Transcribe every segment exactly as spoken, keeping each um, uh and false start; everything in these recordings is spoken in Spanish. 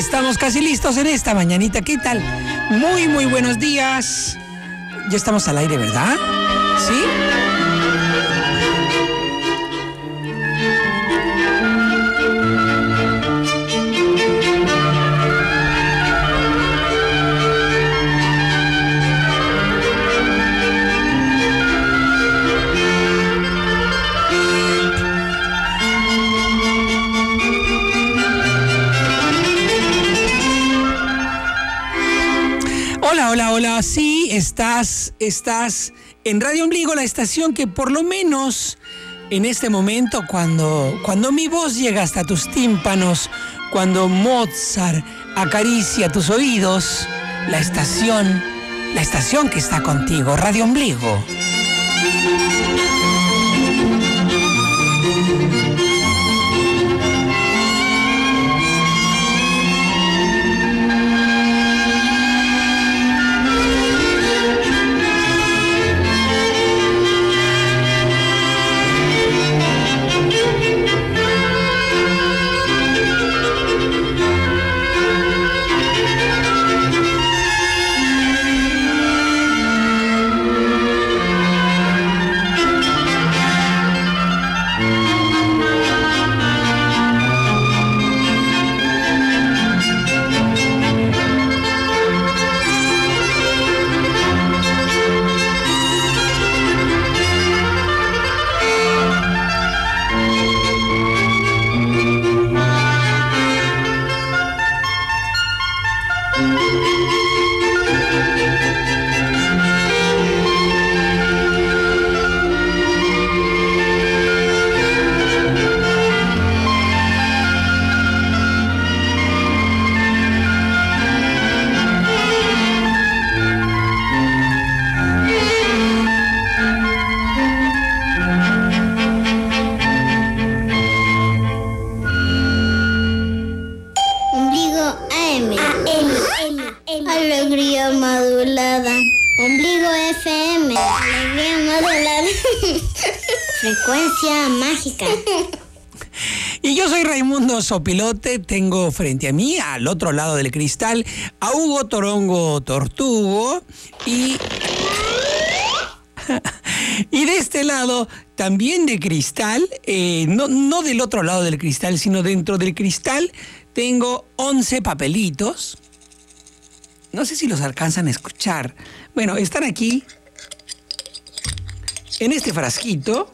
estamos casi listos en esta mañanita. ¿Qué tal? Muy, muy buenos días. Ya estamos al aire, ¿verdad? ¿Sí? Hola, hola, hola. Sí, estás, estás en Radio Ombligo, la estación que por lo menos en este momento, cuando, cuando mi voz llega hasta tus tímpanos, cuando Mozart acaricia tus oídos, la estación, la estación que está contigo, Radio Ombligo. Alegría modulada. Ombligo F M. Alegría modulada. Frecuencia mágica. Y yo soy Raimundo Sopilote, tengo frente a mí, al otro lado del cristal, a Hugo Torongo Tortugo y... y de este lado, también de cristal, eh, no, no del otro lado del cristal, sino dentro del cristal, tengo once papelitos. No sé si los alcanzan a escuchar. Bueno, están aquí, en este frasquito.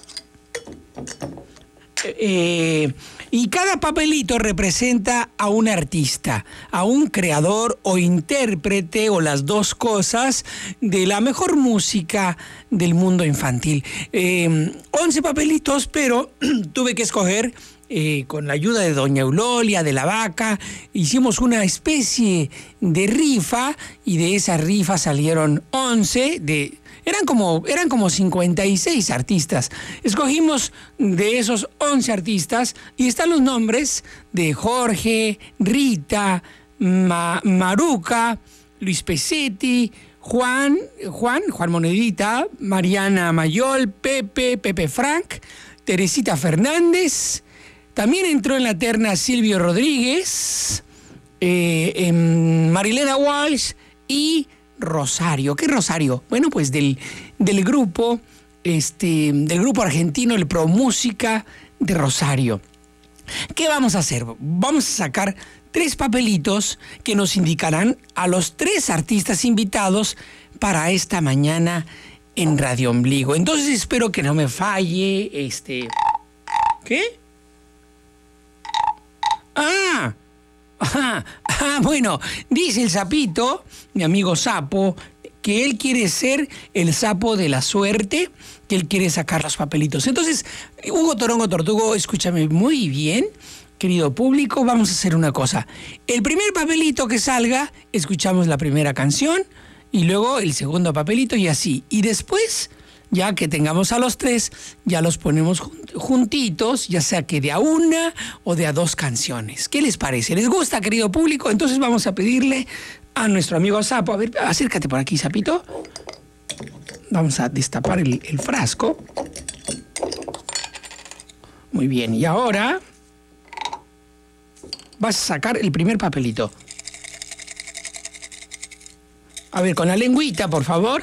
Eh, y cada papelito representa a un artista, a un creador o intérprete o las dos cosas de la mejor música del mundo infantil. Eh, once papelitos, pero tuve que escoger... Eh, con la ayuda de doña Eulolia, de la Vaca, hicimos una especie de rifa y de esa rifa salieron once, de, eran, como, eran como cincuenta y seis artistas. Escogimos de esos once artistas y están los nombres de Jorge, Rita, Ma, Maruca, Luis Pesetti, Juan, Juan, Juan Monedita, Mariana Mayol, Pepe, Pepe Frank, Teresita Fernández. También entró en la terna Silvio Rodríguez, eh, eh, Marilena Walsh y Rosario. ¿Qué Rosario? Bueno, pues del, del grupo, este, del grupo argentino, el Pro Música de Rosario. ¿Qué vamos a hacer? Vamos a sacar tres papelitos que nos indicarán a los tres artistas invitados para esta mañana en Radio Ombligo. Entonces espero que no me falle, este... ¿Qué? Ah, ah, ah, bueno, dice el sapito, mi amigo Sapo, que él quiere ser el sapo de la suerte, que él quiere sacar los papelitos. Entonces, Hugo Torongo Tortugo, escúchame muy bien, querido público, vamos a hacer una cosa. El primer papelito que salga, escuchamos la primera canción, y luego el segundo papelito y así. Y después... ya que tengamos a los tres, ya los ponemos juntitos, ya sea que de a una o de a dos canciones. ¿Qué les parece? ¿Les gusta, querido público? Entonces vamos a pedirle a nuestro amigo Sapo, a ver, acércate por aquí, Sapito. Vamos a destapar el, el frasco. Muy bien, y ahora vas a sacar el primer papelito. A ver, con la lengüita, por favor.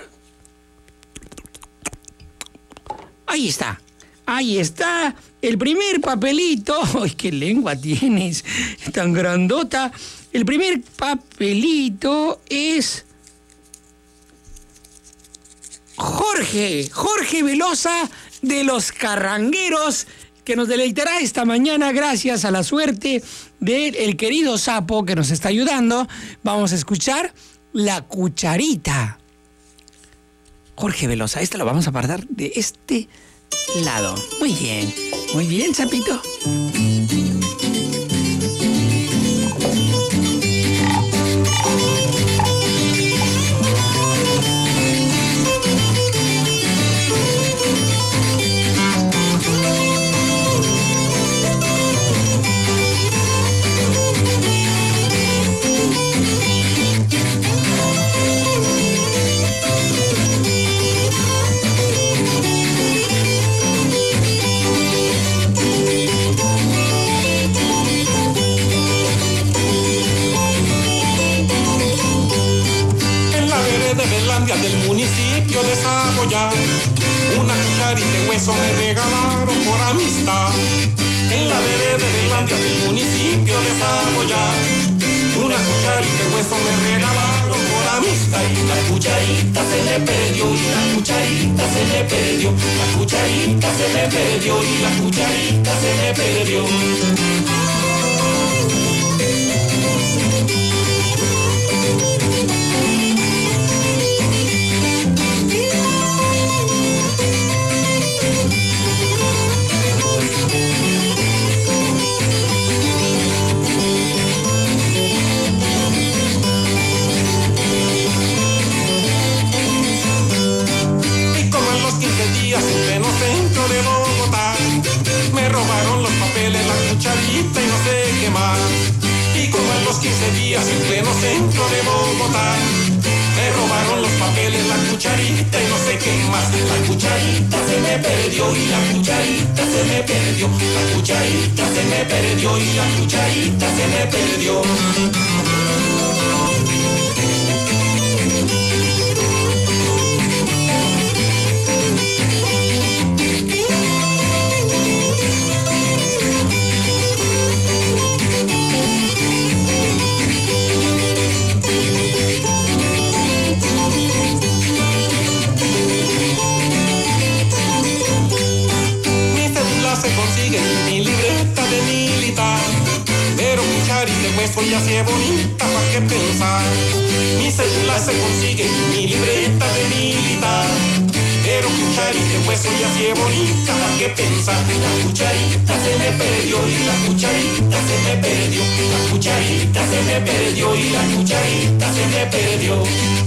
Ahí está. Ahí está. El primer papelito. ¡Ay, qué lengua tienes! Tan grandota. El primer papelito es... Jorge. Jorge Velosa de los Carrangueros, que nos deleitará esta mañana gracias a la suerte del querido Sapo que nos está ayudando. Vamos a escuchar La Cucharita. Jorge Velosa, esta lo vamos a apartar de este lado. Muy bien, muy bien, Sapito. Del municipio de Saboya, una cucharita de hueso me regalaron por amistad. En la vereda de Landia del municipio de Saboya, una cucharita de hueso me regalaron por amistad. Y la cucharita se me perdió, y la cucharita se me perdió, la cucharita se me perdió, y la cucharita se me perdió. En pleno centro de Bogotá me robaron los papeles, la cucharita y no sé qué más. Y como en los quince días en pleno centro de Bogotá me robaron los papeles, la cucharita y no sé qué más. La cucharita se me perdió y la cucharita se me perdió, la cucharita se me perdió y la cucharita se me perdió. Soy así bonita, ¿pa' qué pensar? Mi cédula se consigue, mi libreta de militar. Pero cucharita de hueso y así bonita, ¿pa' qué pensar? La cucharita se me perdió y la cucharita se me perdió. La cucharita se me perdió y la cucharita se me perdió.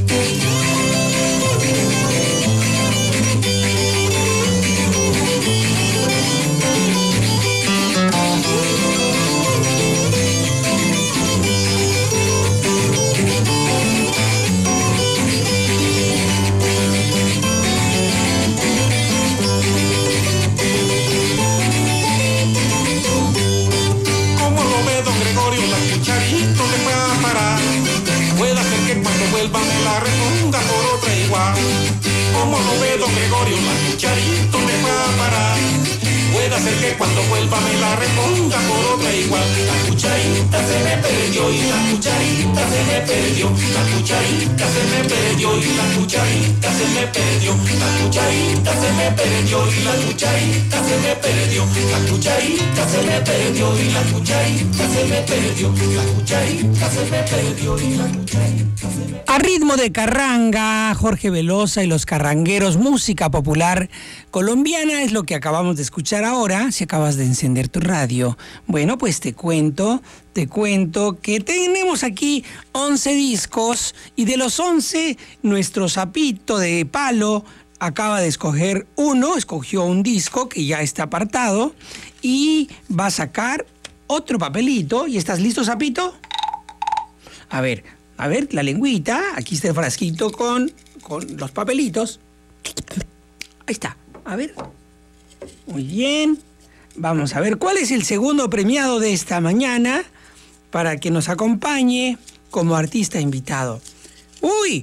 Me la reponga por otra igual. Como no ve don Gregorio, la cucharita me va a parar. Puede ser que cuando vuelva me la reponga por otra igual. La cucharita se me perdió y la cucharita se me perdió. La cucharita se me perdió y la cucharita se me perdió. La cucharita se me perdió y la cucharita se me perdió. La cucharita se me perdió y la cucharita se me perdió. La cucharita se me perdió y la cucharita se me perdió. A ritmo de carranga, Jorge Velosa y los Carrangueros, música popular colombiana, es lo que acabamos de escuchar ahora, si acabas de encender tu radio. Bueno, pues te cuento, te cuento que tenemos aquí once discos y de los once, nuestro sapito de palo acaba de escoger uno, escogió un disco que ya está apartado y va a sacar otro papelito. ¿Y estás listo, sapito? A ver, a ver, la lengüita, aquí está el frasquito con, con los papelitos. Ahí está, a ver. Muy bien. Vamos a ver cuál es el segundo premiado de esta mañana para que nos acompañe como artista invitado. ¡Uy!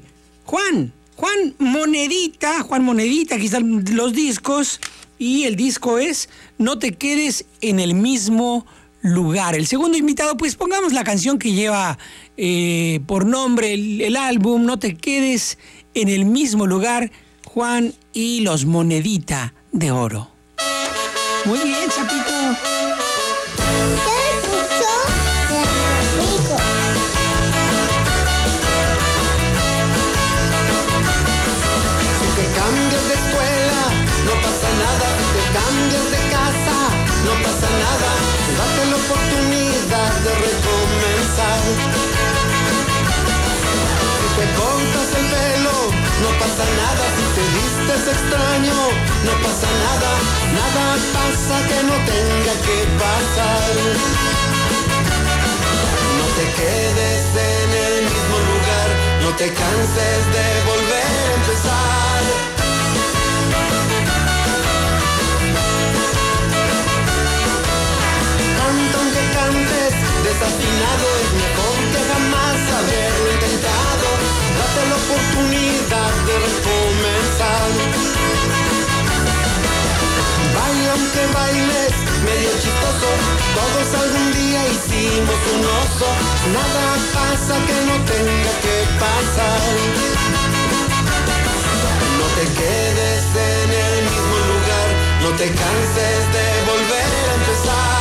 Juan, Juan Monedita, Juan Monedita, aquí están los discos y el disco es No te quedes en el mismo lugar. El segundo invitado, pues pongamos la canción que lleva eh, por nombre el, el álbum, No te quedes en el mismo lugar, Juan y los Monedita de Oro. Muy bien, Sapito. Cambias de escuela, no pasa nada. Si te cambias de casa, no pasa nada. Date la oportunidad de recomenzar. Si te cortas el pelo, no pasa nada. Si te vistes extraño, no pasa nada. Nada pasa que no tenga que pasar. No te quedes en el mismo lugar, no te canses de volver a empezar. Canta aunque cantes desafinado, es mejor que jamás haberlo intentado. Date la oportunidad de recomenzar. Baila aunque bailes medio chistoso, todos algún día hicimos un oso. Nada pasa que no tenga que pasar. No te quedes en el mismo lugar, no te canses de volver a empezar.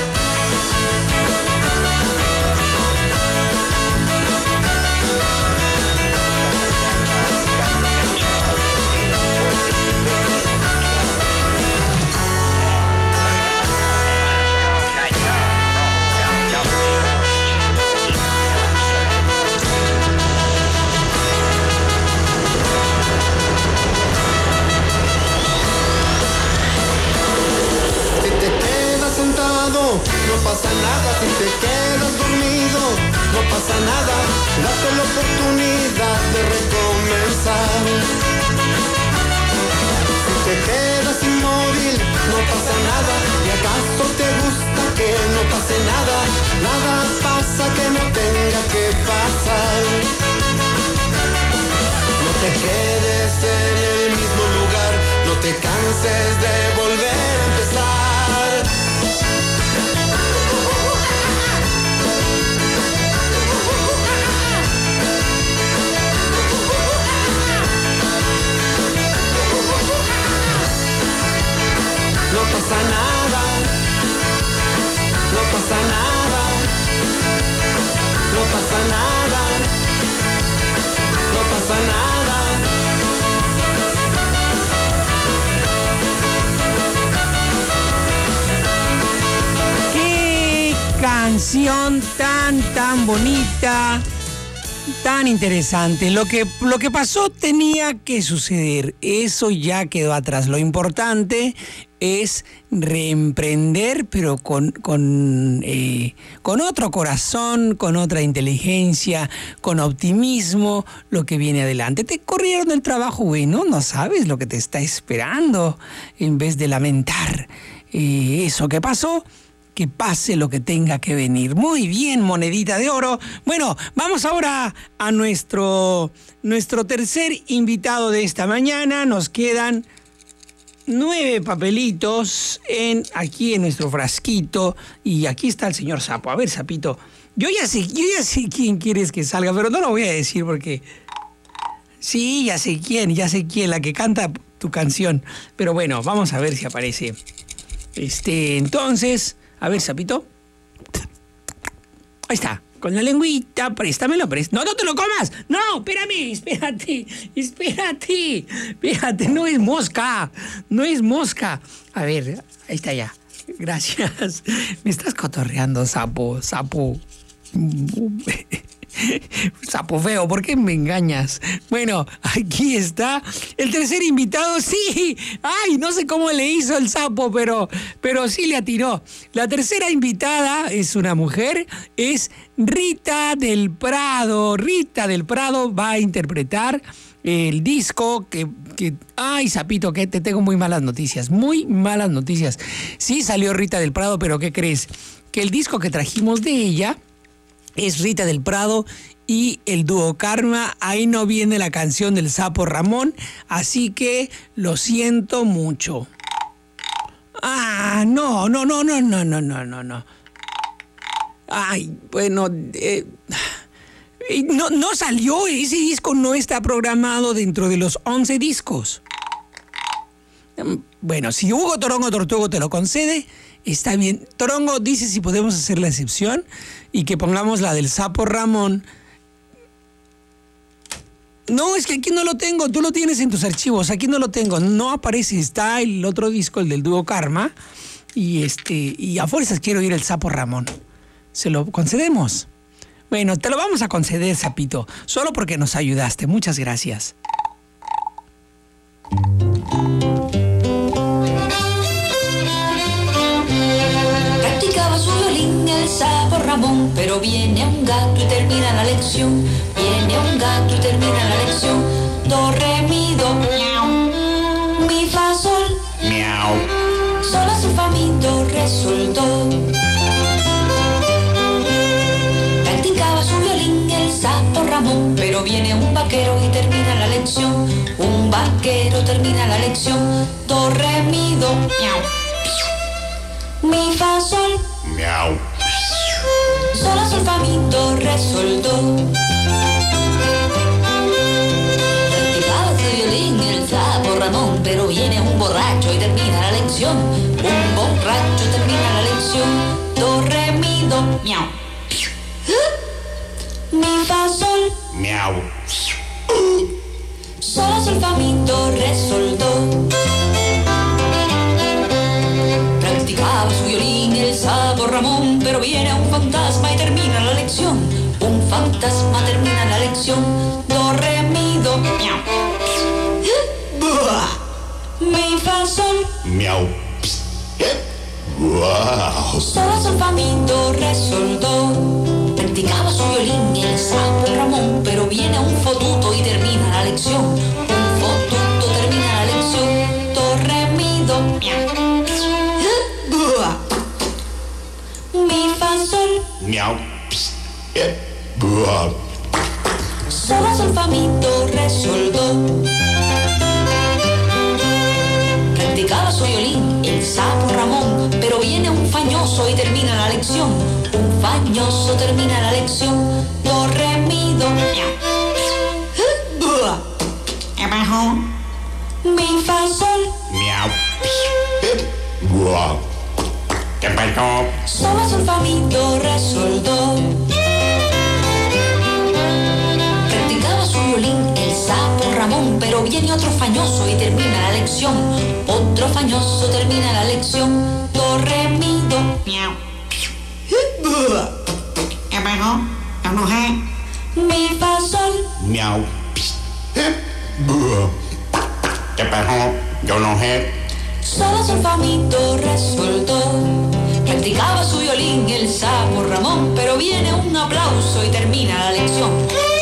No pasa nada, si te quedas dormido, no pasa nada. Date la oportunidad de recomenzar. Si te quedas inmóvil, no pasa nada. ¿Y acaso te gusta que no pase nada? Nada pasa que no tenga que pasar. No te quedes en el mismo lugar, no te canses de volver a empezar. No pasa nada, no pasa nada, no pasa nada, no pasa nada. ¡Qué canción tan, tan bonita! Tan interesante. Lo que, lo que pasó tenía que suceder. Eso ya quedó atrás. Lo importante es reemprender, pero con, con, eh, con otro corazón, con otra inteligencia, con optimismo, lo que viene adelante. Te corrieron del trabajo, bueno, no sabes lo que te está esperando. En vez de lamentar eh, eso que pasó, que pase lo que tenga que venir. Muy bien, Monedita de Oro. Bueno, vamos ahora a nuestro, nuestro tercer invitado de esta mañana. Nos quedan nueve papelitos en, aquí en nuestro frasquito. Y aquí está el señor Sapo. A ver, Sapito, yo ya sé, yo ya sé quién quieres que salga, pero no lo voy a decir porque... Sí, ya sé quién, ya sé quién, la que canta tu canción. Pero bueno, vamos a ver si aparece. Este, entonces... A ver, Sapito. Ahí está. Con la lengüita, préstamelo, préstamelo. No, no te lo comas. No, espérame, espérate, espérate. Espérate, no es mosca. No es mosca. A ver, ahí está ya. Gracias. Me estás cotorreando, sapo, sapo. Sapo feo, ¿por qué me engañas? Bueno, aquí está el tercer invitado. Sí, ay, no sé cómo le hizo el sapo, pero, pero sí le atinó. La tercera invitada es una mujer, es Rita del Prado. Rita del Prado va a interpretar el disco que, que... Ay, Sapito, que te tengo muy malas noticias, muy malas noticias. Sí salió Rita del Prado, pero ¿qué crees? Que el disco que trajimos de ella es Rita del Prado y el dúo Karma. Ahí no viene la canción del Sapo Ramón, así que lo siento mucho. Ah, no, no, no, no, no, no, no, no, no. Ay, bueno, eh, no, no salió, ese disco no está programado dentro de los once discos. Bueno, si Hugo Torongo Tortugo te lo concede, está bien. Torongo dice si podemos hacer la excepción y que pongamos la del Sapo Ramón. No, es que aquí no lo tengo, tú lo tienes en tus archivos, aquí no lo tengo, no aparece, está el otro disco, el del dúo Karma, y este, y a fuerzas quiero ir el Sapo Ramón. ¿Se lo concedemos? Bueno, te lo vamos a conceder, Sapito, solo porque nos ayudaste. Muchas gracias. Practicaba su violín el Sapo Ramón, pero viene un gato y termina la lección. Viene un gato y termina la lección. Do, re, mi, do, miau. Mi, fa, sol, miau. Sol, la, sol, fa, mi, do, re, sol, do. Practicaba su violín el Sapo Ramón, pero viene un vaquero y termina la lección. Un vaquero termina la lección. Do, re, mi, do, miau. Mi, fa, sol, miau. Sol, la, sol, fa, mi, do, re, sol, do. Practicaba su violín el Sapo Ramón, pero viene un borracho y termina la lección. Un borracho termina la lección. Do, re, mi, do, miau. Mi, fa, sol, miau. Sol, la, sol, fa, mi, do, re, sol, do. Practicaba su violín el Sapo Ramón, pero viene un fantasma y termina la lección. Un fantasma termina la lección. Do, re, mi, do, miau. Mi, fa, sol, miau. Sol, la, sol, fa, mi, do, re, sol, do. Practicaba su violín el Sapo Ramón, pero viene un fotuto y termina la lección. Un fotuto termina la lección. Do, re, mi, do, miau. Mi, fa, sol, miau. Sol, la, sol, fa, mi, do, re, sol, do. Practicaba su violín el Sapo Ramón, pero viene un fañoso y termina la lección. Un fañoso termina la lección. Do, re, mi, do, miau. Mi, fa, sol, miau. ¿Qué pasó? Sol, la, sol, fa, mi, do, re, sol, do. Practicaba su violín el Sapo Ramón, pero viene otro fañoso y termina la lección. Otro fañoso termina la lección. Do, re, mi, do, miau. ¿Qué pasó? Yo no sé. Mi, fa, sol, miau. ¿Qué pasó? Yo no sé. Sol, la, sol, fa, mi, do, re, sol, do. Practicaba su violín el Sapo Ramón, pero viene un aplauso y termina la lección.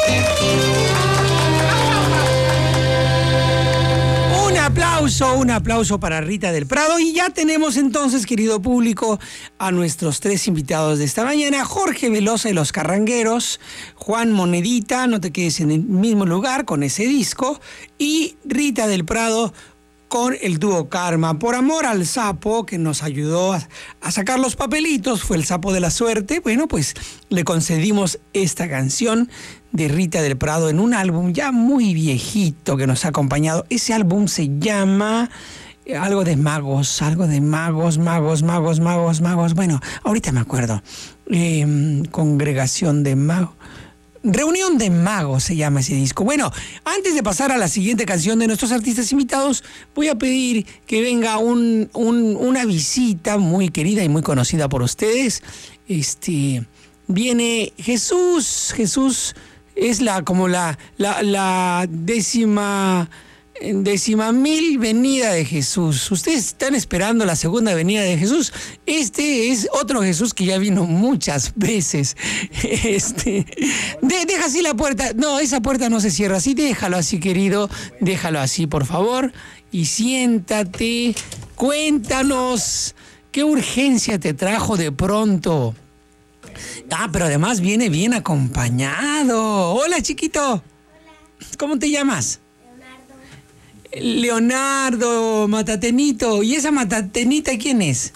Un aplauso, un aplauso para Rita del Prado. Y ya tenemos entonces, querido público, a nuestros tres invitados de esta mañana. Jorge Velosa y los Carrangueros, Juan Monedita, no te quedes en el mismo lugar con ese disco, y Rita del Prado con el dúo Karma. Por amor al sapo que nos ayudó a, a sacar los papelitos, fue el Sapo de la Suerte. Bueno, pues le concedimos esta canción de Rita del Prado en un álbum ya muy viejito que nos ha acompañado. Ese álbum se llama eh, algo de magos, algo de magos, magos, magos, magos, magos. Bueno, ahorita me acuerdo. Eh, congregación de magos. Reunión de Magos se llama ese disco. Bueno, antes de pasar a la siguiente canción de nuestros artistas invitados, voy a pedir que venga un, un, una visita muy querida y muy conocida por ustedes. Este, viene Jesús. Jesús es la como la, la, la décima... décima mil venida de Jesús. Ustedes están esperando la segunda venida de Jesús. Este es otro Jesús que ya vino muchas veces. Este, de, deja así la puerta. No, esa puerta no se cierra así. Déjalo así, querido. Déjalo así, por favor. Y siéntate. Cuéntanos qué urgencia te trajo de pronto Ah, pero además viene bien acompañado. Hola, chiquito. Hola. ¿Cómo te llamas? Leonardo. Leonardo, Matatenito. ¿Y esa Matatenita quién es?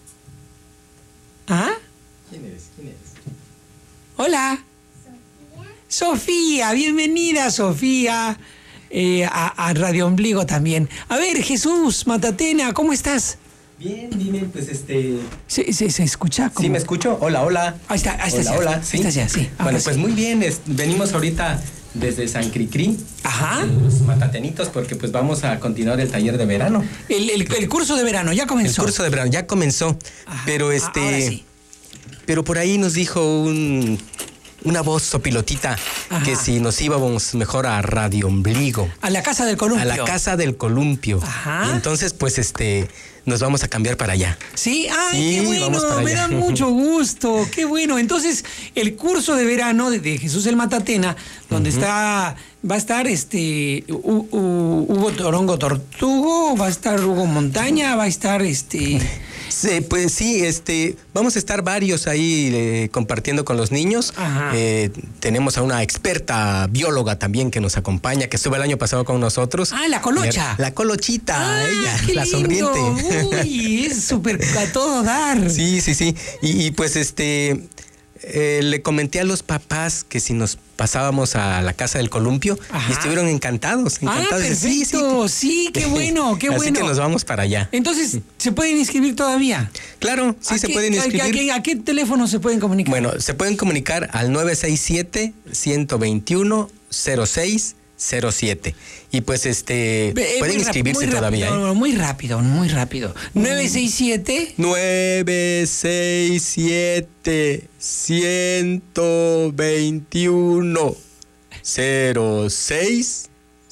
¿Ah? ¿Quién eres? ¿Quién eres? Hola. Sofía. Sofía, bienvenida, Sofía. Eh, a, a Radio Ombligo también. A ver, Jesús, Matatena, ¿cómo estás? Bien, dime, pues este... ¿Se, se, se escucha? ¿Cómo? ¿Sí me escucho? Hola, hola. Ahí está, ahí está. Hola, ya, hola. Ahí ¿Sí? está ya, sí. Bueno, pues sí. muy bien, es, venimos ahorita desde San Cricri. Ajá. Los Matatenitos, porque pues vamos a continuar el taller de verano. El, el, el curso de verano ya comenzó. El curso de verano ya comenzó, Ajá. pero este... Ahora sí. Pero por ahí nos dijo un... una voz sopilotita. Ajá. Que si nos íbamos mejor a Radio Ombligo. A la Casa del Columpio. A la Casa del Columpio. Ajá. Y entonces, pues, este, nos vamos a cambiar para allá. Sí, ay, sí, qué bueno, vamos para me allá. da mucho gusto, qué bueno. Entonces, el curso de verano de, de Jesús el Matatena, donde uh-huh. está, va a estar este U, U, Hugo Torongo Tortugo, va a estar Hugo Montaña, va a estar este... Sí, pues sí, este, vamos a estar varios ahí eh, compartiendo con los niños. Eh, tenemos a una experta bióloga también que nos acompaña, que estuvo el año pasado con nosotros. Ah, la Colocha. La Colochita, ah, ella, qué la lindo. sonriente. Uy, es súper a todo dar. Sí, sí, sí. Y, y pues este, eh, le comenté a los papás que si nos pasábamos a la Casa del Columpio. Ajá. Y estuvieron encantados, encantados. Ah, perfecto. Sí, sí. sí, qué bueno, qué Así bueno. Así que nos vamos para allá. Entonces, ¿se pueden inscribir todavía? Claro, sí se qué, pueden inscribir. ¿a qué, a qué teléfono se pueden comunicar? Bueno, se pueden comunicar al nueve seis siete, uno dos uno, cero seis cero siete. Y pues este eh, pueden inscribirse todavía. Rápido, ¿eh? Muy rápido, muy rápido. nueve seis siete nueve seis siete, uno dos uno, cero seis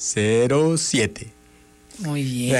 cero siete. Muy bien.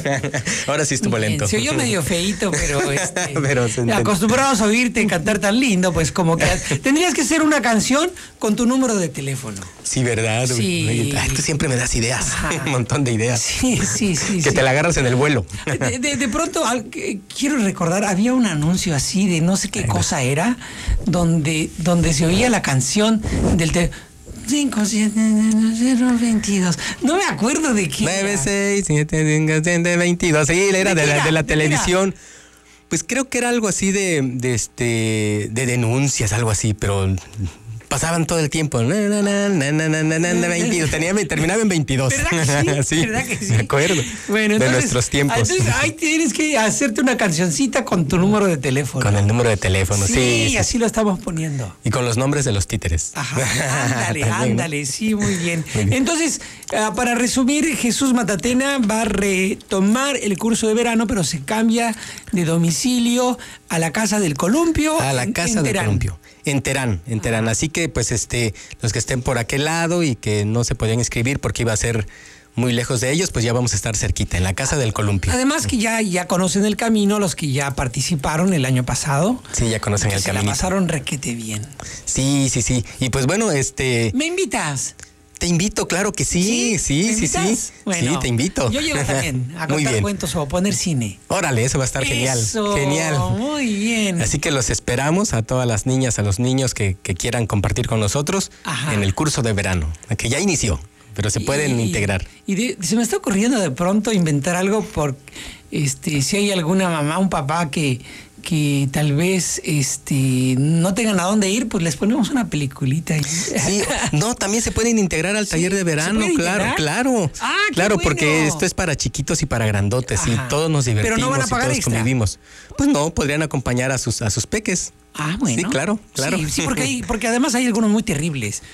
Ahora sí estuvo lento. Se oyó medio feíto, pero, este, pero acostumbrados a oírte cantar tan lindo, pues como que tendrías que hacer una canción con tu número de teléfono. Sí, ¿verdad? Sí. Ay, tú siempre me das ideas, Ajá. un montón de ideas. Sí, sí, sí. Que sí. te la agarras en el vuelo. De, de, de pronto, al, eh, quiero recordar, había un anuncio así de no sé qué cosa era, donde, donde se oía la canción del teléfono. cinco siete cero veintidós. No me acuerdo de qué. nueve seis siete cinco siete veintidós. Sí, era de, de, la, de la televisión. Era? Pues creo que era algo así de, de este de denuncias, algo así, pero pasaban todo el tiempo. Na, na, na, na, na, na, na, veintidós. Tenía, terminaba en veintidós. ¿Verdad que sí? sí, ¿Verdad que sí? Me acuerdo. Bueno, entonces, de nuestros tiempos. Entonces ahí tienes que hacerte una cancioncita con tu número de teléfono. Con el número de teléfono, sí. Sí, sí. así lo estamos poniendo. Y con los nombres de los títeres. Ajá, ándale, ándale, sí, muy bien. muy bien. Entonces, uh, para resumir, Jesús Matatena va a retomar el curso de verano, pero se cambia de domicilio a la Casa del Columpio. A la Casa del Columpio. En Terán, en Terán. Así que, pues, este, los que estén por aquel lado y que no se podían inscribir porque iba a ser muy lejos de ellos, pues ya vamos a estar cerquita, en la Casa del Columpio. Además que ya, ya conocen el camino, los que ya participaron el año pasado. Sí, ya conocen el camino. Se la pasaron requete bien. Sí, sí, sí. Y pues bueno, este... ¿Me invitas? Te invito, claro que sí, sí, sí, sí. Sí, bueno, sí, te invito. Yo llego también a contar cuentos o a poner cine. Órale, eso va a estar genial. Eso, genial. Muy bien. Así que los esperamos a todas las niñas, a los niños que, que quieran compartir con nosotros Ajá. en el curso de verano, que ya inició, pero se pueden y, integrar. Y de, se me está ocurriendo de pronto inventar algo por este, si hay alguna mamá, un papá que que tal vez este no tengan a dónde ir, pues les ponemos una peliculita. Sí, no, también se pueden integrar al taller sí, de verano, claro, integrar? claro. Ah, claro, bueno. porque esto es para chiquitos y para grandotes. Ajá. Y todos nos divertimos. Pero no van a pagar y todos extra. convivimos. Pues no, podrían acompañar a sus a sus peques. Ah, bueno. Sí, claro, claro. Sí, sí porque, hay, porque además hay algunos muy terribles.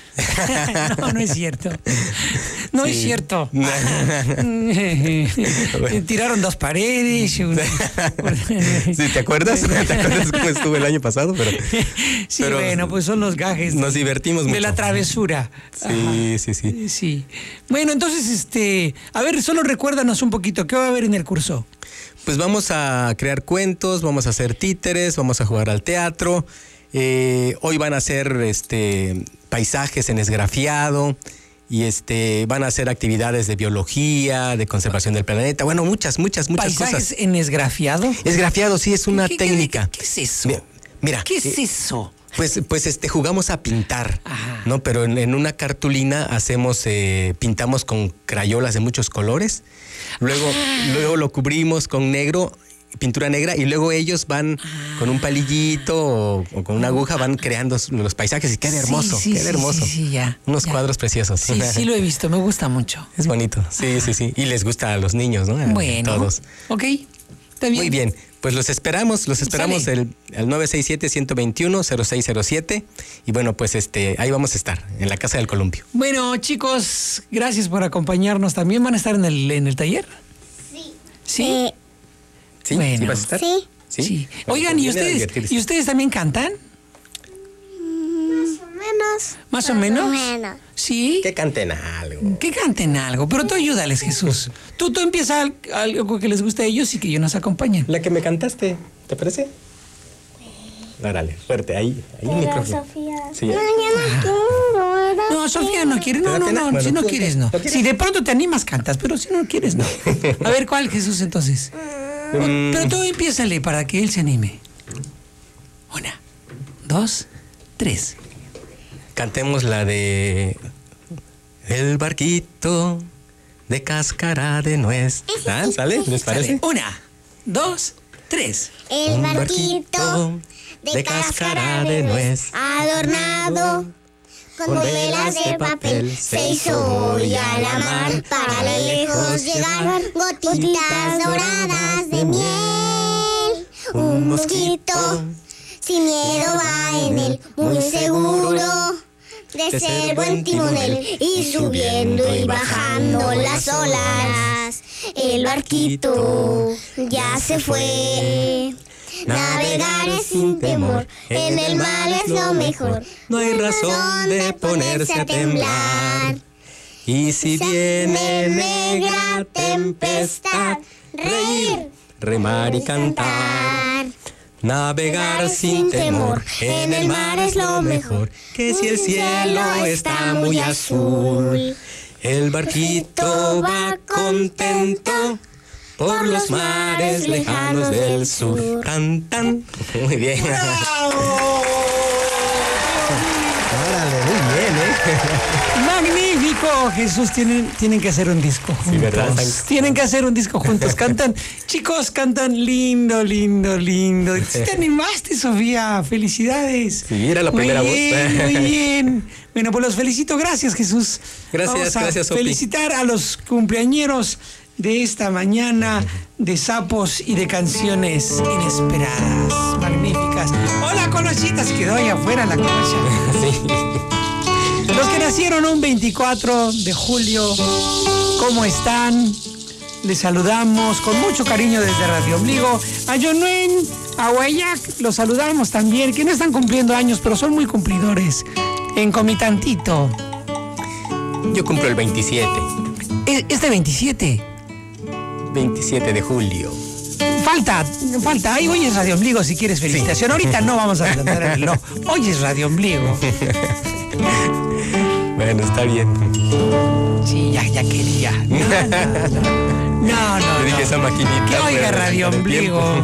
No, no es cierto. No sí. es cierto. Bueno. Tiraron dos paredes. Una... Sí, ¿te acuerdas? ¿Te acuerdas cómo estuvo el año pasado? Pero, sí, pero bueno, pues son los gajes. Nos divertimos mucho. De la travesura. Sí, Ajá. sí, sí. Sí. Bueno, entonces, este, a ver, solo recuérdanos un poquito, ¿qué va a haber en el curso? Pues vamos a crear cuentos, vamos a hacer títeres, vamos a jugar al teatro. Eh, hoy van a hacer este, paisajes en esgrafiado y este, van a hacer actividades de biología, de conservación del planeta. Bueno, muchas, muchas, muchas ¿Paisajes cosas. en esgrafiado? Esgrafiado, sí, es una ¿Qué, técnica. ¿Qué, qué es eso? Mira. ¿Qué es eso? Pues, pues este, jugamos a pintar, Ajá. ¿no? Pero en, en una cartulina hacemos, eh, pintamos con crayolas de muchos colores, luego, Ah. luego lo cubrimos con negro, pintura negra, y luego ellos van Ah. con un palillito o, o con una aguja, van creando los paisajes y queda hermoso, Sí, sí, queda sí, hermoso. sí, sí, ya, Unos ya. cuadros preciosos. Sí, sí lo he visto, me gusta mucho. Es bonito, sí, sí, sí. Y les gusta a los niños, ¿no? A Bueno, todos. ok, está bien. Muy bien, pues los esperamos, los esperamos Sale. el, el nueve seis siete, uno dos uno, cero seis cero siete y bueno, pues este ahí vamos a estar, en la Casa del Columpio. Bueno, chicos, gracias por acompañarnos. ¿También van a estar en el, en el taller? Sí. ¿Sí? Eh, ¿Sí? Bueno. ¿Sí vas a estar? Sí. ¿Sí? Sí. Bueno, Oigan, pues ¿y viene a ustedes, divertirse. ¿y ustedes también cantan? Más o menos. ¿Más o menos? Más o menos. ¿Sí? Que canten algo. Que canten algo, pero tú ayúdales, Jesús. Tú, tú empieza al- algo que les guste a ellos y que ellos nos acompañen. La que me cantaste, ¿te parece? Órale, fuerte, ahí, ahí el micrófono. Sofía. Sí. No, ya no quiero, ¿verdad? No, Sofía no quiere, no, ¿Te da no, pena? no, Bueno, si no tú, quieres, ¿no no. quieres? Si de pronto te animas, cantas, pero si no quieres, no. A ver, ¿cuál, Jesús, entonces? Mm. Pero tú empiézale para que él se anime. Una, dos, tres. Cantemos la de El barquito de cáscara de nuez. ¿Ah? ¿Sale? ¿Les parece? Sale. Una, dos, tres. El Un barquito de cáscara de nuez adornado con velas de papel se hizo hoy a la mar para lejos llegar gotitas doradas de miel. Un mosquito sin miedo va en él, muy seguro de ser buen timonel, y subiendo y bajando las olas el barquito ya se fue. Navegar es sin temor, en el mar es lo mejor. No hay razón de ponerse a temblar. Y si viene negra tempestad, reír, remar y cantar. Navegar sin temor, en el mar es lo mejor. Que si el cielo está muy azul, el barquito va contento por los mares lejanos del sur. Cantan. Muy bien. Órale, muy bien, ¿eh? ¡Magnífico! Jesús, tienen, tienen que hacer un disco juntos. ¿verdad? Tienen que hacer un disco juntos. Cantan, chicos, cantan lindo, lindo, lindo. Sí te animaste, Sofía. Felicidades. Sí, era la primera muy voz. bien, Muy bien. Bueno, pues los felicito. Gracias, Jesús. Gracias, Vamos a gracias, Sopi. felicitar a los cumpleañeros de esta mañana de sapos y de canciones inesperadas, magníficas. Hola, conocitas, quedó ahí afuera la concha. Sí. Los que nacieron un veinticuatro de julio, ¿cómo están? Les saludamos con mucho cariño desde Radio Ombligo. A Yonuen, a Guayac, los saludamos también, que no están cumpliendo años, pero son muy cumplidores. En Comitantito. Yo cumplo el veintisiete. ¿Es- ¿Este veintisiete? veintisiete de julio. Falta, falta. Ahí hoy es Radio Ombligo si quieres felicitación. Ahorita no vamos a adelantar el no. Hoy es Radio Ombligo. Bueno, está bien. Sí, ya, ya quería. No, no, no. No, no, Te dije no. esa maquinita. Que oiga pero Radio con el Ombligo.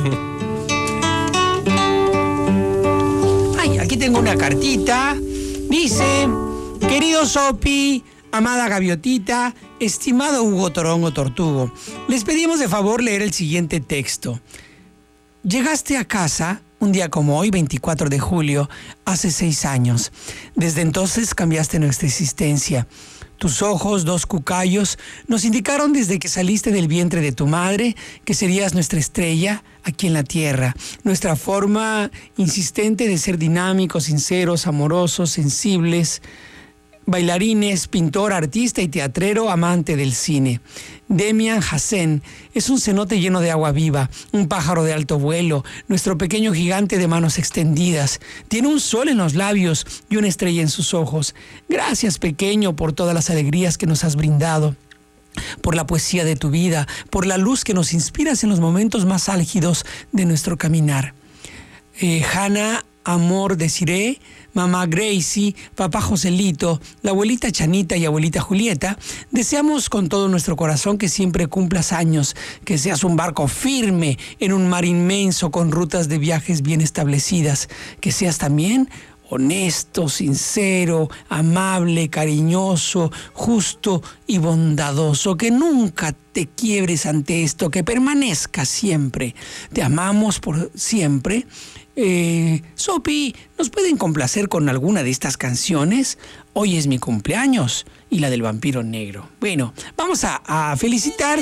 tiempo. Ay, aquí tengo una cartita. Dice, querido Sopi, amada Gaviotita, estimado Hugo Torongo Tortugo, les pedimos de favor leer el siguiente texto. Llegaste a casa un día como hoy, veinticuatro de julio, hace seis años. Desde entonces cambiaste nuestra existencia. Tus ojos, dos cucayos, nos indicaron desde que saliste del vientre de tu madre que serías nuestra estrella aquí en la tierra. Nuestra forma insistente de ser dinámicos, sinceros, amorosos, sensibles, bailarines, pintor, artista y teatrero, amante del cine. Demian Hassen es un cenote lleno de agua viva, un pájaro de alto vuelo, nuestro pequeño gigante de manos extendidas. Tiene un sol en los labios y una estrella en sus ojos. Gracias, pequeño, por todas las alegrías que nos has brindado, por la poesía de tu vida, por la luz que nos inspiras en los momentos más álgidos de nuestro caminar. Eh, Hannah, amor, Desiree, mamá Gracie, papá Joselito, la abuelita Chanita y abuelita Julieta, deseamos con todo nuestro corazón que siempre cumplas años, que seas un barco firme en un mar inmenso con rutas de viajes bien establecidas, que seas también honesto, sincero, amable, cariñoso, justo y bondadoso, que nunca te quiebres ante esto, que permanezca siempre. Te amamos por siempre. Eh, Sopi, ¿nos pueden complacer con alguna de estas canciones? Hoy es mi cumpleaños y la del vampiro negro. Bueno, vamos a, a felicitar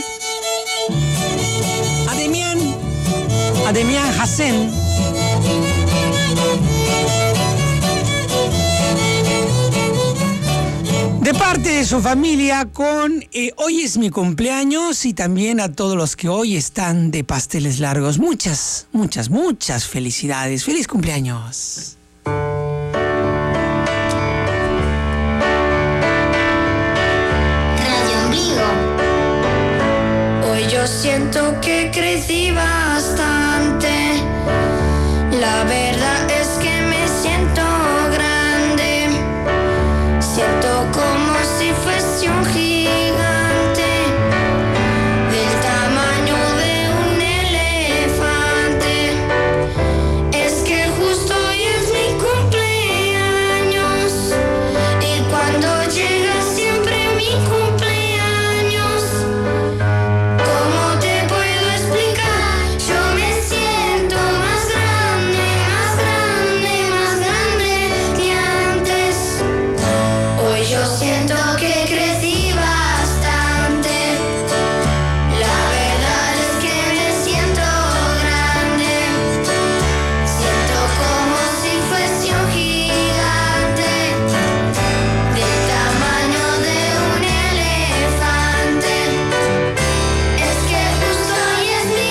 a Demián, a Demián Hassen. De parte de su familia con eh, hoy es mi cumpleaños y también a todos los que hoy están de pasteles largos. Muchas, muchas, muchas felicidades. ¡Feliz cumpleaños! Radio Ombligo. Hoy yo siento que crecí bastante. La verdad es que me siento grande. Siento como si fuese un gigante, del tamaño de un elefante. Es que justo hoy es mi cumpleaños, y cuando llega siempre mi cumpleaños, ¿cómo te puedo explicar? Yo me siento más grande, más grande, más grande que antes. Hoy yo siento que crecí bastante. La verdad es que me siento grande. Siento como si fuese un gigante, del tamaño de un elefante. Es que justo hoy es mi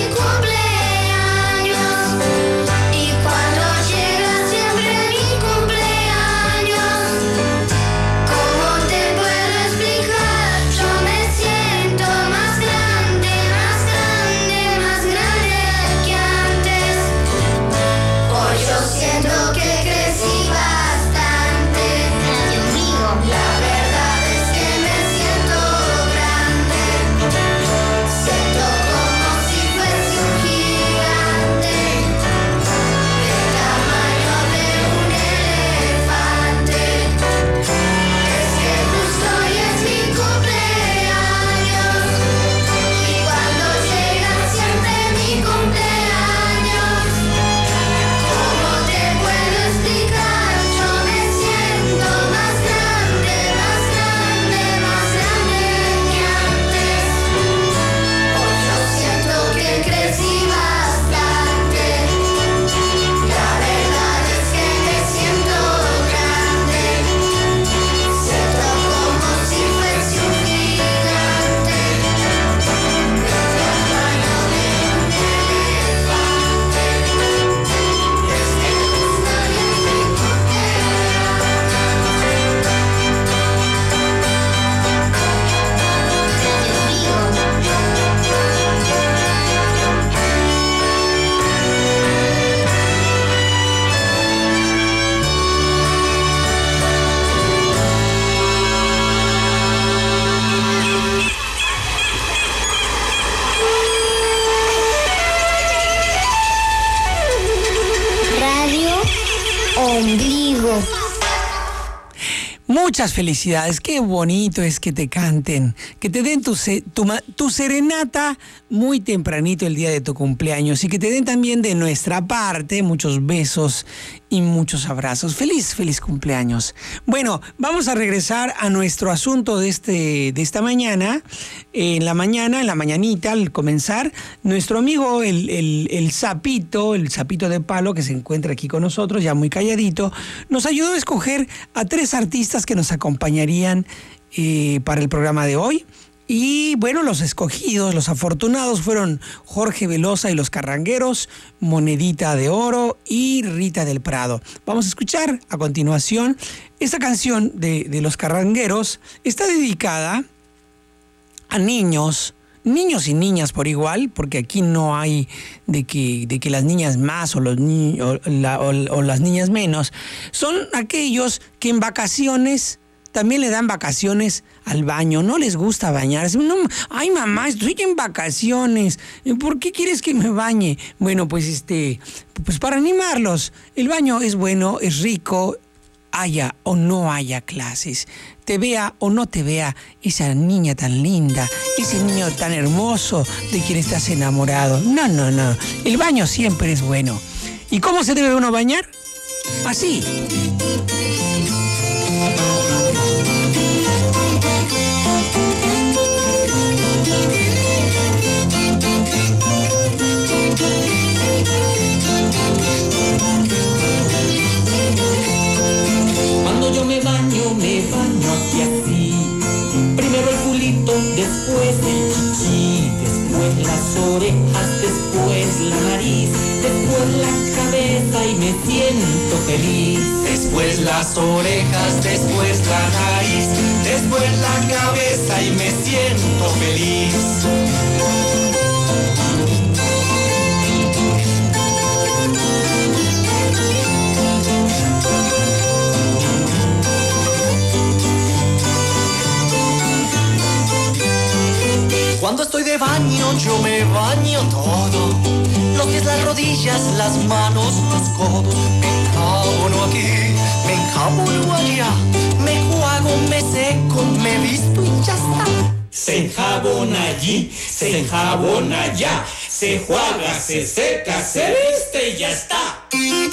cumpleaños, y cuando llega siempre mi cumpleaños, ¿cómo te puedo explicar? Yo me siento más grande, más grande, más grande que antes. Hoy yo siento que crecí bastante. Radio Ombligo. La verdad es que me siento grande. Siento como si fuese un gigante, del tamaño de un elefante. Es que justo hoy es mi cumpleaños, y cuando llega siempre mi cumpleaños, ¿cómo te puedo explicar? Yo me siento más grande, más grande, más grande que antes. Hoy yo siento que crecí bastante. La verdad es que me siento grande. Siento como si fuese un gigante, del tamaño de un elefante. Es que justo hoy es mi Radio Ombligo. Muchas felicidades, qué bonito es que te canten, que te den tu, se- tu, ma- tu serenata muy tempranito el día de tu cumpleaños y que te den también de nuestra parte muchos besos y muchos abrazos. Feliz, feliz cumpleaños. Bueno, vamos a regresar a nuestro asunto de, este, de esta mañana. En la mañana, en la mañanita, al comenzar, nuestro amigo el, el, el sapito, el sapito de palo que se encuentra aquí con nosotros, ya muy calladito, nos ayudó a escoger a tres artistas que nos acompañarían eh, para el programa de hoy. Y bueno, los escogidos, los afortunados fueron Jorge Velosa y los Carrangueros, Monedita de Oro y Rita del Prado. Vamos a escuchar a continuación esta canción de, de los Carrangueros. Está dedicada a niños, niños y niñas por igual, porque aquí no hay de que, de que las niñas más o, los ni, o, la, o, o las niñas menos. Son aquellos que en vacaciones también le dan vacaciones al baño. No les gusta bañarse. No, ay, mamá, estoy en vacaciones. ¿Por qué quieres que me bañe? Bueno, pues este, pues para animarlos. El baño es bueno, es rico, haya o no haya clases. Te vea o no te vea esa niña tan linda, ese niño tan hermoso de quien estás enamorado. No, no, no. El baño siempre es bueno. ¿Y cómo se debe uno bañar? Así. Cuando yo me baño, me baño aquí así. Primero el culito, después el chichi, después las orejas, después la nariz, después la cabeza y me siento feliz. Después las orejas, después la nariz, después la cabeza y me siento feliz. Cuando estoy de baño yo me baño todo, los pies, las rodillas, las manos, los codos. Me enjabono aquí, me enjabono allá, me juego, me seco, me visto y ya está. Se enjabona allí, se enjabona allá, se juega, se seca, se viste y ya está.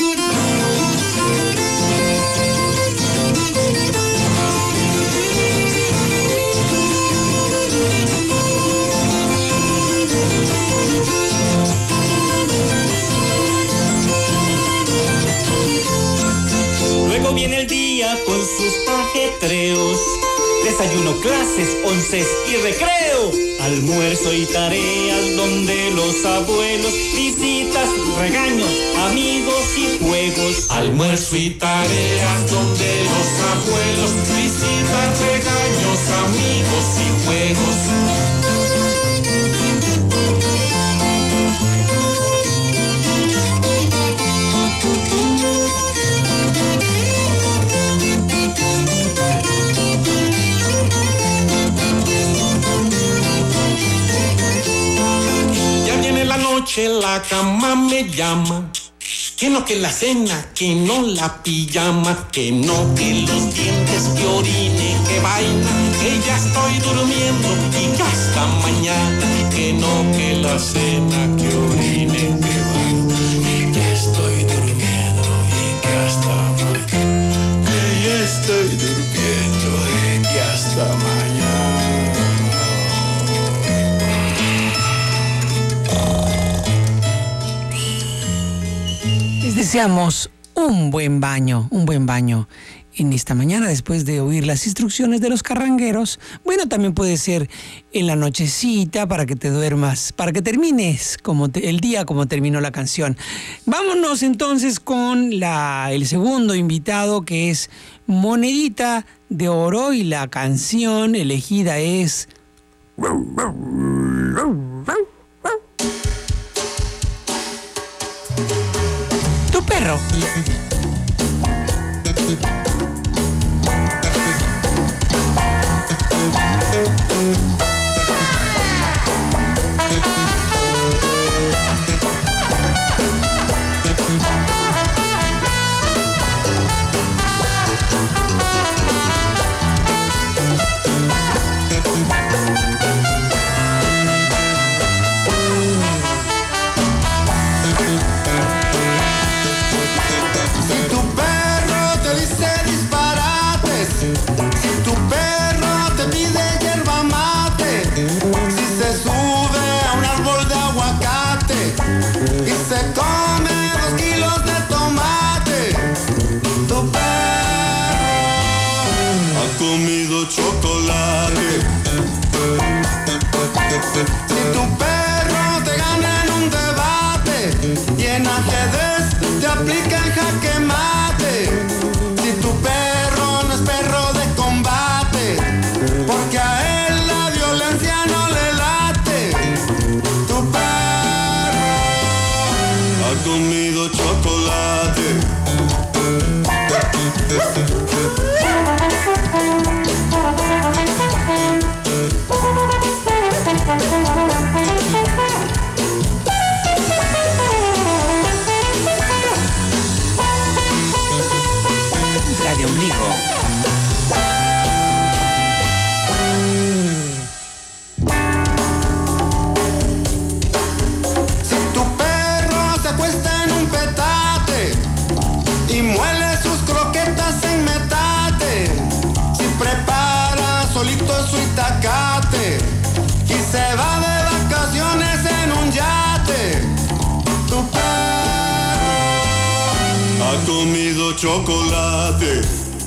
Luego viene el día con sus ajetreos. Desayuno, clases, onces y recreo. Almuerzo y tareas donde los abuelos. Visitas, regaños, amigos y juegos. Almuerzo y tareas donde los abuelos. Visitas, regaños, amigos y juegos. La noche la cama me llama, que no que la cena, que no la pijama, que no que los dientes, que orine, que vaina, que ya estoy durmiendo y que hasta mañana, que no que la cena, que orine, que vaina, y que estoy durmiendo y que hasta mañana, que ya estoy durmiendo y que hasta mañana. Les deseamos un buen baño, un buen baño en esta mañana después de oír las instrucciones de los carrangueros. Bueno, también puede ser en la nochecita para que te duermas, para que termines como te, el día como terminó la canción. Vámonos entonces con la, el segundo invitado, que es Monedita de Oro, y la canción elegida es... Tu perro. Tu perro te dice chocolate.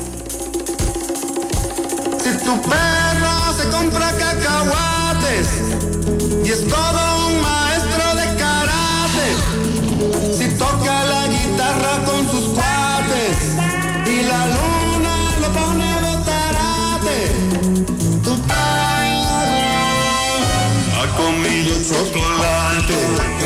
Si tu perro se compra cacahuates y es todo un maestro de karate, si toca la guitarra con sus cuates y la luna lo pone botarate, tu perro ha comido chocolate.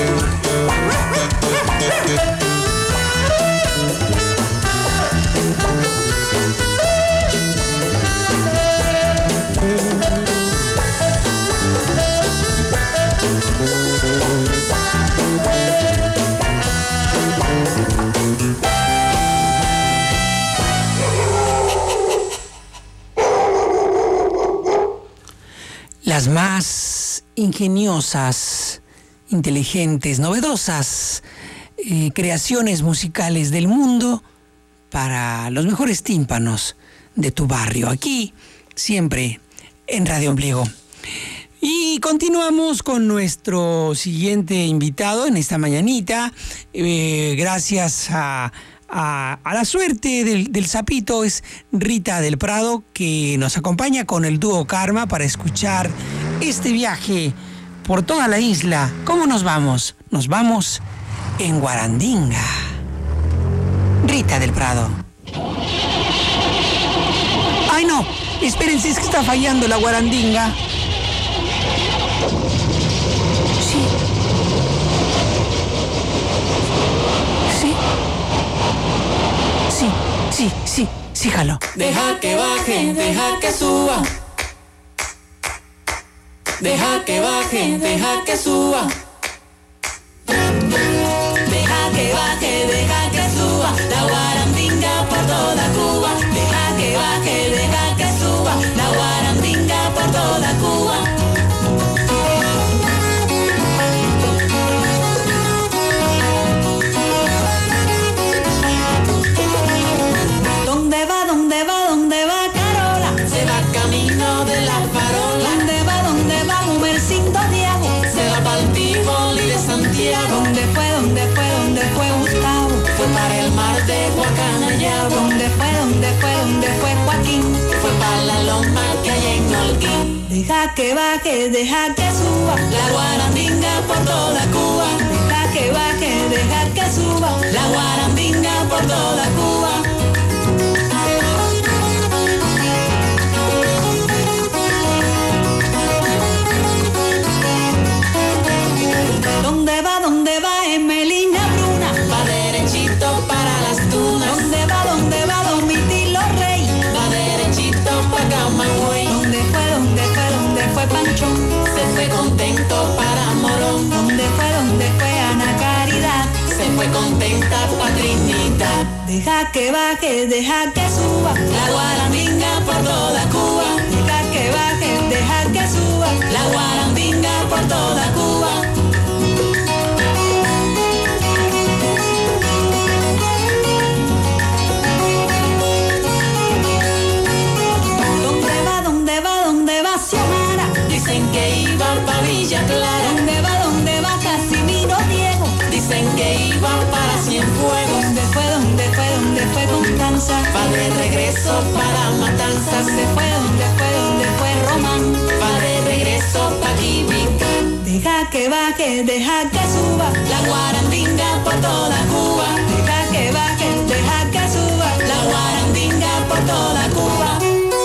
Las más ingeniosas, inteligentes, novedosas eh, creaciones musicales del mundo para los mejores tímpanos de tu barrio. Aquí, siempre en Radio Ombligo. Y continuamos con nuestro siguiente invitado en esta mañanita. Eh, gracias a, a, a la suerte del, del sapito, es Rita del Prado, que nos acompaña con el dúo Karma para escuchar este viaje por toda la isla. ¿Cómo nos vamos? Nos vamos en Guarandinga. Rita del Prado. ¡Ay, no! Espérense, es que está fallando la Guarandinga. Sí. Sí. Sí, sí, sí, sí, jalo. Deja que baje, deja que suba. Deja que baje, deja que suba. Deja que baje, deja que suba. La guarandinga por toda Cuba. Deja que baje, deja que suba. La guarandinga por toda Cuba. ¿Dónde va, dónde va, dónde va Carola? Se va camino de la farola. ¿Dónde va, dónde va Mumercindo Diego? Se va pa'l Tivoli de Santiago. ¿Dónde fue, dónde fue, dónde fue Gustavo? Fue para el mar de Guacanayabo. ¿Dónde fue, dónde fue, dónde fue Joaquín? Fue para la loma que hay en Holguín. Deja que baje, deja que suba. La guarandinga por toda Cuba. Deja que baje, deja que suba. La guarandinga por toda Cuba. ¿Dónde va, dónde va Emelina Bruna? Va derechito para las dunas. ¿Dónde va, dónde va Domitilo Rey? Va derechito para Camagüey. ¿Dónde fue, dónde fue, dónde fue Panchón? Se fue contento para Morón. ¿Dónde fue, dónde fue Ana Caridad? Se fue contenta pa' Trinidad. Deja que baje, deja que suba. La guarandinga por toda Cuba. Deja que baje, deja que suba. La guarandinga por toda Cuba. Dicen que iba para Villa Clara. ¿Dónde va, dónde va Casimiro Diego? Dicen que iba para Cienfuegos. ¿Dónde fue, dónde fue, dónde fue Constanza? Va de regreso para Matanzas. ¿Dónde fue, dónde fue, dónde fue Román? Va de regreso pa' Química. Deja que baje, deja que suba. La guarandinga por toda Cuba. Deja que baje, deja que suba. La guarandinga por toda Cuba.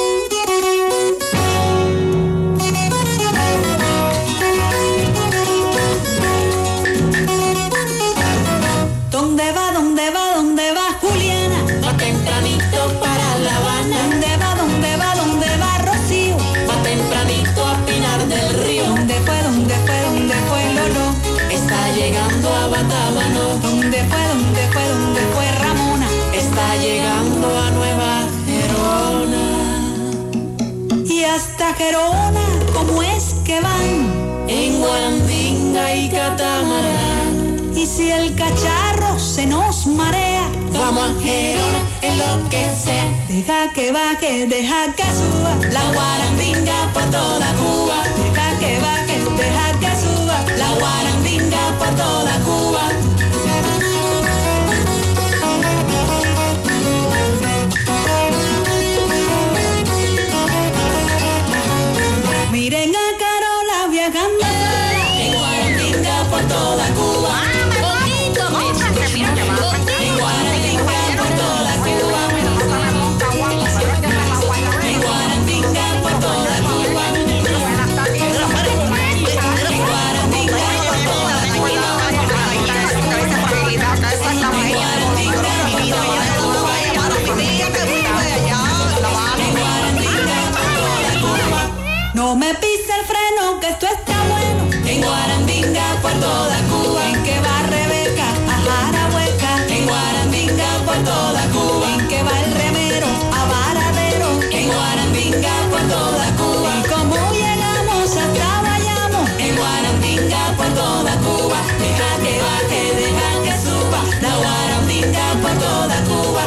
¿Dónde va, dónde va, dónde va Juliana? Va tempranito para La Habana. ¿Dónde va, dónde va, dónde va Rocío? Va tempranito a Pinar del Río. ¿Dónde fue, dónde fue, dónde fue Lolo? Está llegando a Batábano. ¿Dónde fue, dónde fue, dónde fue Ramona? Está llegando a Nueva Gerona. Y hasta Gerona, ¿cómo es que van? En guarandinga y catamarán. Y si el cacharro se nos marea, vamos a Gerona en lo que sea. Deja que baje, deja que suba. La guarandinga por toda Cuba. Deja que baje, deja que suba. La guarandinga por toda Cuba.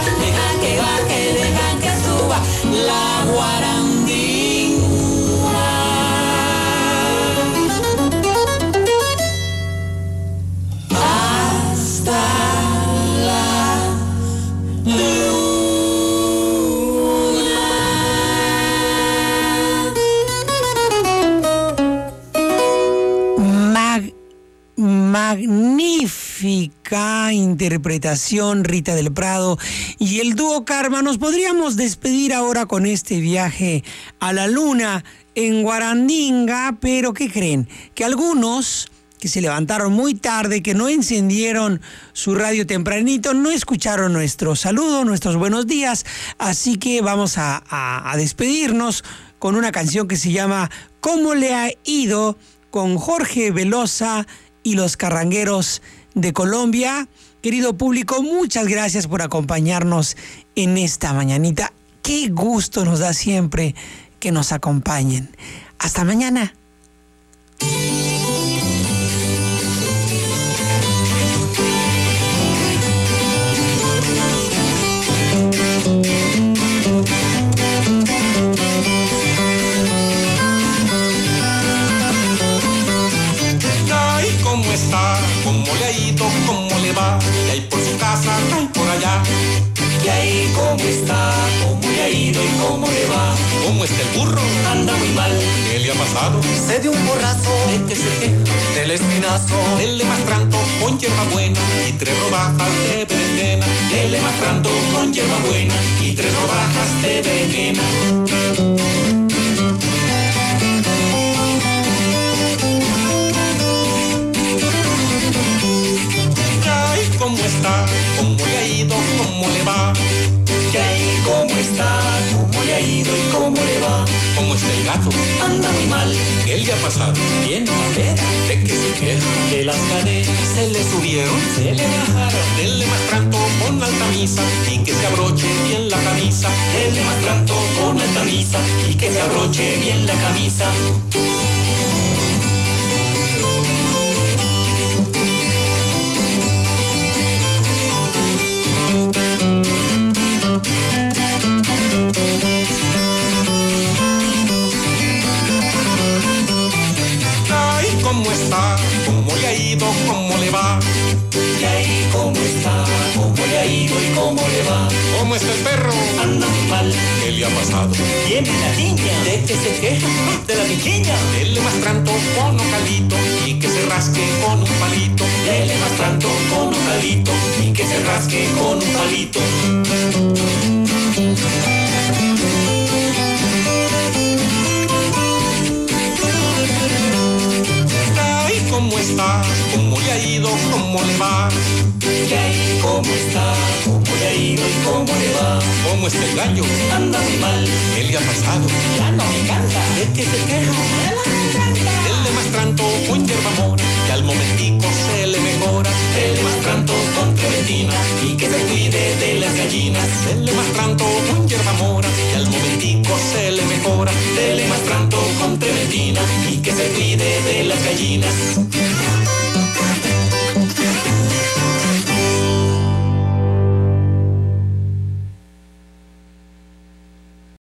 deja que baje, deja que suba la guarandina. Hasta la Mag- magnífica interpretación, Rita del Prado y el dúo Karma. Nos podríamos despedir ahora con este viaje a la luna en Guarandinga, pero ¿qué creen? Que algunos que se levantaron muy tarde, que no encendieron su radio tempranito, no escucharon nuestro saludo, nuestros buenos días, así que vamos a, a, a despedirnos con una canción que se llama ¿Cómo le ha ido?, con Jorge Velosa y los Carrangueros de Colombia. Querido público, muchas gracias por acompañarnos en esta mañanita. Qué gusto nos da siempre que nos acompañen. Hasta mañana. Ay, ¿cómo está? ¿Cómo le ha ido? ¿Cómo le va? Y ahí por su casa, ay, por allá. Y ahí cómo está, cómo le ha ido y cómo le va. ¿Cómo está el burro? Anda muy mal, ¿Qué le ha pasado? se dio un borrazo ¿De qué se queja? del espinazo. Dele más tranto con hierbabuena y tres rodajas de berenjena. Dele más tranto con hierbabuena y tres rodajas de berenjena. Ay, ¿cómo está? ¿Cómo le ha ido? ¿Cómo le va? Y ahí cómo está, cómo le ha ido y cómo le va. ¿Cómo está el gato? Anda muy mal, ¿Qué le ha pasado? tiene una pera. ¿De qué se queja? Que las cadenas Se le subieron, se le bajaron. dele más tranto con alta misa y que se abroche bien la camisa. Dele más tranto con alta misa y que se abroche bien la camisa. Ay, ¿cómo está? ¿Cómo le ha ido? ¿Cómo le va? Y ahí cómo está, cómo le ha ido y cómo le va. ¿Cómo está el perro? Anda muy mal, ¿Qué le ha pasado? tiene la niña. ¿De qué se queja? De la piquiña. Dele más tranto con ocalito y que se rasque con un palito. Dele más tranto con un palito y que se rasque con un palito. Ay, ¿cómo está? ¿Cómo le ha ido? ¿Cómo le va? Y ahí cómo está, cómo le ha ido y cómo le va. ¿Cómo está el gallo? Anda muy mal, ¿Qué le ha pasado? ya no me canta. ¿De qué se queja? Dele más tranto con hierbamora y al momentico se le mejora. Dele más tranto con trementina y que se cuide de las gallinas. Dele más tranto con hierbamora y al momentico se le mejora. Dele más tranto con trementina y que se cuide de las gallinas.